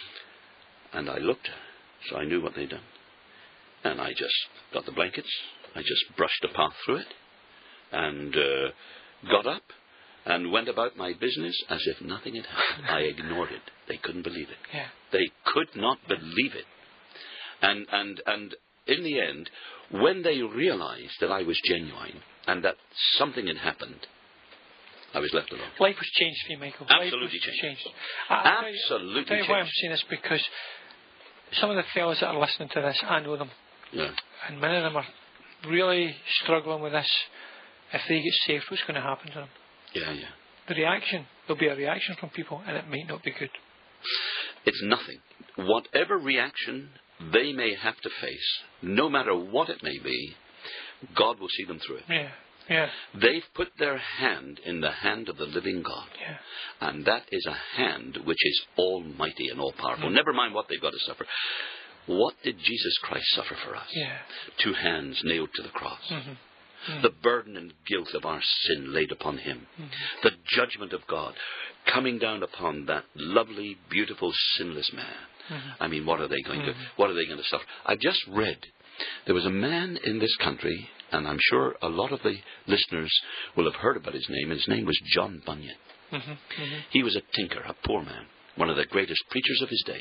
And I looked, so I knew what they'd done. And I just got the blankets. I just brushed a path through it and uh, got up and went about my business as if nothing had happened. I ignored it. They couldn't believe it. Yeah. They could not believe it. And, and, and in the end, when they realized that I was genuine and that something had happened, I was left alone. Life was changed for you, Michael. Absolutely Life was changed. changed. I, Absolutely I'll tell you changed. why I'm saying this, because some of the fellas that are listening to this, I know them. Yeah. And many of them are really struggling with this. If they get saved, what's going to happen to them? Yeah, yeah. The reaction, there'll be a reaction from people, and it might not be good. It's nothing. Whatever reaction they may have to face, no matter what it may be, God will see them through it. Yeah, yeah. They've put their hand in the hand of the living God. Yeah. And that is a hand which is almighty and all-powerful. Mm. Never mind what they've got to suffer. What did Jesus Christ suffer for us? Yeah. Two hands nailed to the cross. Mm-hmm. Mm. The burden and guilt of our sin laid upon him. Mm-hmm. The judgment of God coming down upon that lovely, beautiful, sinless man. Mm-hmm. I mean, what are they going mm-hmm. to, what are they going to suffer? I've just read, there was a man in this country, and I'm sure a lot of the listeners will have heard about his name. His name was John Bunyan. Mm-hmm. Mm-hmm. He was a tinker, a poor man, one of the greatest preachers of his day.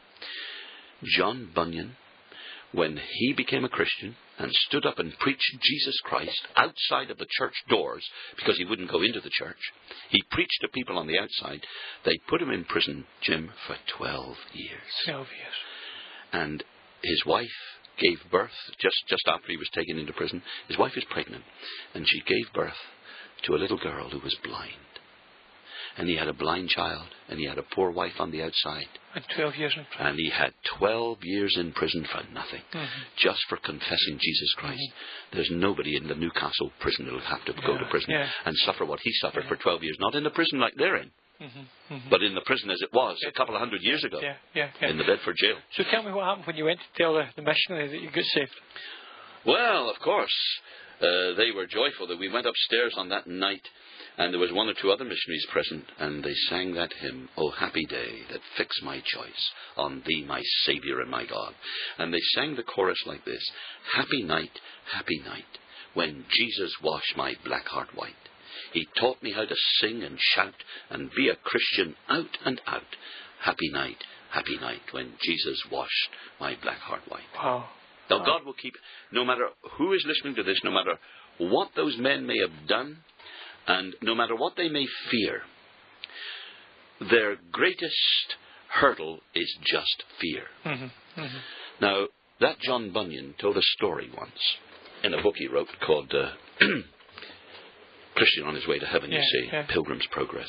John Bunyan, when he became a Christian and stood up and preached Jesus Christ outside of the church doors because he wouldn't go into the church, he preached to people on the outside. They put him in prison, Jim, for twelve years. Twelve years. And his wife gave birth just, just after he was taken into prison. His wife is pregnant, and she gave birth to a little girl who was blind. And he had a blind child, and he had a poor wife on the outside. And twelve years in prison. And he had twelve years in prison for nothing, Mm-hmm. just for confessing Jesus Christ. Mm-hmm. There's nobody in the Newcastle prison that will have to yeah. go to prison yeah. and suffer what he suffered yeah. for twelve years. Not in the prison like they're in, mm-hmm. Mm-hmm. but in the prison as it was a couple of hundred years ago, yeah. Yeah. Yeah. in the Bedford jail. So tell me what happened when you went to tell the, the missionary that you got saved. Well, of course, uh, they were joyful that we went upstairs on that night, and there was one or two other missionaries present, and they sang that hymn, "O happy day that fixed my choice on thee, my Saviour and my God." And they sang the chorus like this: "Happy night, happy night, when Jesus washed my black heart white. He taught me how to sing and shout and be a Christian out and out. Happy night, happy night, when Jesus washed my black heart white." Wow. Now, wow. God will keep, no matter who is listening to this, no matter what those men may have done, and no matter what they may fear, their greatest hurdle is just fear. Mm-hmm. Mm-hmm. Now, that John Bunyan told a story once in a book he wrote called uh, Christian on His Way to Heaven, yeah, you see, yeah. Pilgrim's Progress.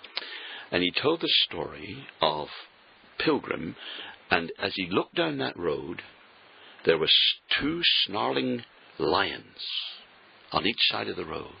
And he told the story of Pilgrim, and as he looked down that road, there was two snarling lions on each side of the road.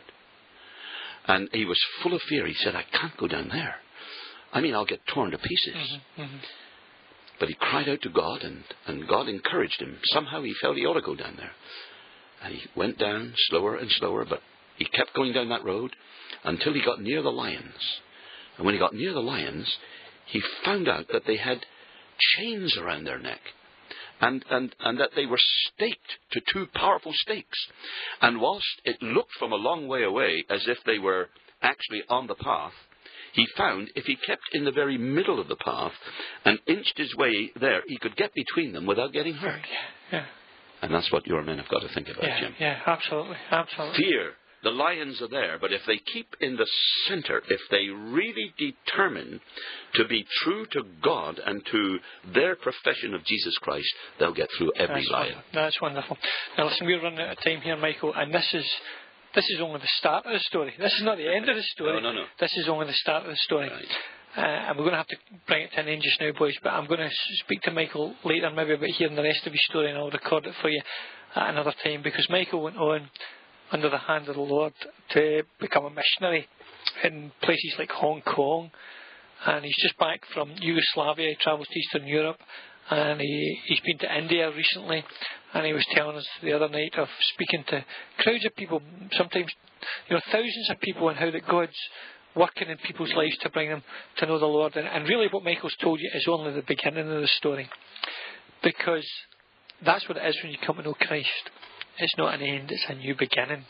And he was full of fear. He said, "I can't go down there. I mean, I'll get torn to pieces." Mm-hmm, mm-hmm. But he cried out to God, and, and God encouraged him. Somehow he felt he ought to go down there. And he went down slower and slower, but he kept going down that road until he got near the lions. And when he got near the lions, he found out that they had chains around their neck. And, and, and that they were staked to two powerful stakes. And whilst it looked from a long way away as if they were actually on the path, he found if he kept in the very middle of the path and inched his way there, he could get between them without getting hurt. Yeah, yeah. And that's what your men have got to think about, yeah, Jim. Yeah, absolutely, absolutely. Fear. The lions are there, but if they keep in the center, if they really determine to be true to God and to their profession of Jesus Christ, they'll get through every That's lion. Wonderful. That's wonderful. Now listen, we're running out of time here, Michael, and this is this is only the start of the story. This is not the end of the story. No, no, no. This is only the start of the story. Right. Uh, and we're going to have to bring it to an end just now, boys, but I'm going to speak to Michael later, maybe about hearing the rest of his story, and I'll record it for you at another time, because Michael went on under the hand of the Lord to become a missionary in places like Hong Kong, and he's just back from Yugoslavia. He travels to Eastern Europe, and he, he's been to India recently, and he was telling us the other night of speaking to crowds of people, sometimes, you know, thousands of people, and how that God's working in people's lives to bring them to know the Lord. And, and really what Michael's told you is only the beginning of the story, because that's what it is when you come to know Christ. It's not an end, it's a new beginning.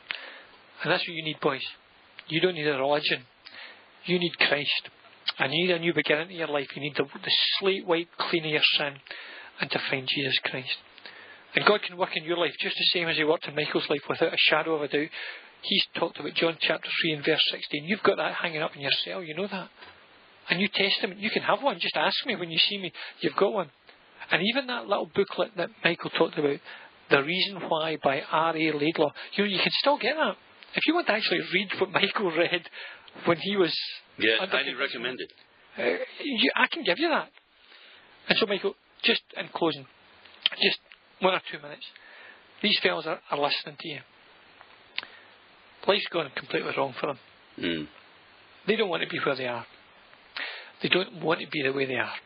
And that's what you need, boys. You don't need a religion. You need Christ. And you need a new beginning in your life. You need the, the slate wipe clean of your sin, and to find Jesus Christ. And God can work in your life just the same as He worked in Michael's life, without a shadow of a doubt. He's talked about John chapter three and verse sixteen. You've got that hanging up in your cell, you know that. A New Testament, you can have one. Just ask me when you see me. You've got one. And even that little booklet that Michael talked about, The Reason Why, by R A Laidlaw, you know, you can still get that. If you want to actually read what Michael read when he was... Yeah, highly recommended. Uh, you, I can give you that. And so, Michael, just in closing, just one or two minutes. These fellas are, are listening to you. Life's gone completely wrong for them. Mm. They don't want to be where they are. They don't want to be the way they are.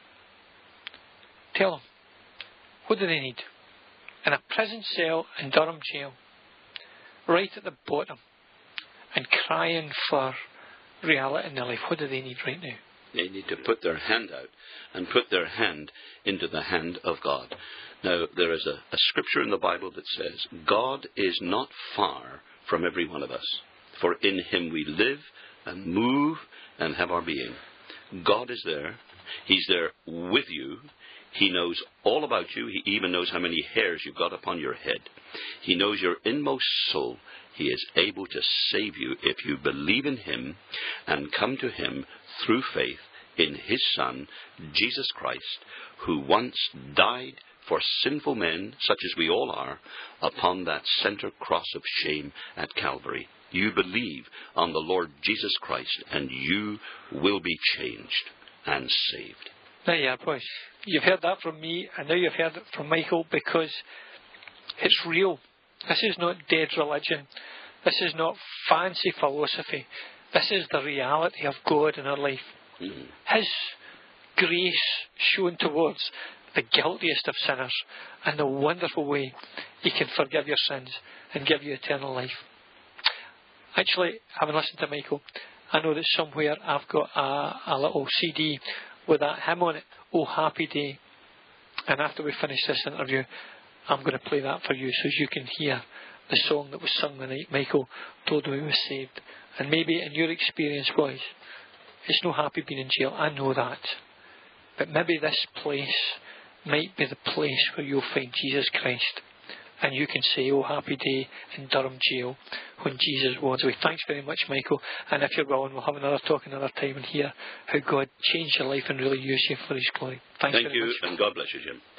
Tell them, what do they need? In a prison cell in Durham jail, right at the bottom, and crying for reality in their life, what do they need right now? They need to put their hand out and put their hand into the hand of God. Now, there is a, a scripture in the Bible that says, God is not far from every one of us, for in Him we live and move and have our being. God is there. He's there with you. He knows all about you. He even knows how many hairs you've got upon your head. He knows your inmost soul. He is able to save you if you believe in Him and come to Him through faith in His Son, Jesus Christ, who once died for sinful men, such as we all are, upon that center cross of shame at Calvary. You believe on the Lord Jesus Christ, and you will be changed and saved. There you are, boys. You've heard that from me, and now you've heard it from Michael, because it's real. This is not dead religion. This is not fancy philosophy. This is the reality of God in our life. Mm. His grace shown towards the guiltiest of sinners, and the wonderful way He can forgive your sins and give you eternal life. Actually, having listened to Michael, I know that somewhere I've got a, a little C D with that hymn on it, Oh Happy Day. And after we finish this interview, I'm going to play that for you so you can hear the song that was sung the night Michael told me he was saved. And maybe in your experience, boys, it's no happy being in jail, I know that. But maybe this place might be the place where you'll find Jesus Christ. And you can say, oh, happy day in Durham jail when Jesus was away. Thanks very much, Michael. And if you're willing, we'll have another talk another time and hear how God changed your life and really used you for His glory. Thanks Thank very you, much. and God bless you, Jim.